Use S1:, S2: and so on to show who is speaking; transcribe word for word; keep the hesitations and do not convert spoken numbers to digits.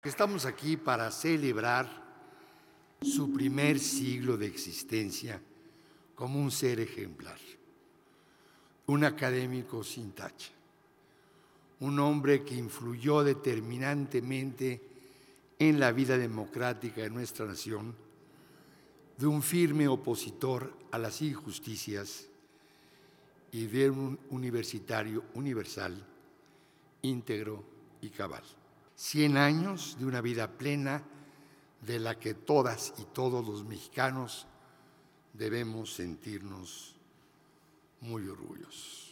S1: Estamos aquí para celebrar su primer siglo de existencia como un ser ejemplar, un académico sin tacha, un hombre que influyó determinantemente en la vida democrática de nuestra nación, de un firme opositor a las injusticias y de un universitario universal, íntegro y cabal. Cien años de una vida plena de la que todas y todos los mexicanos debemos sentirnos muy orgullosos.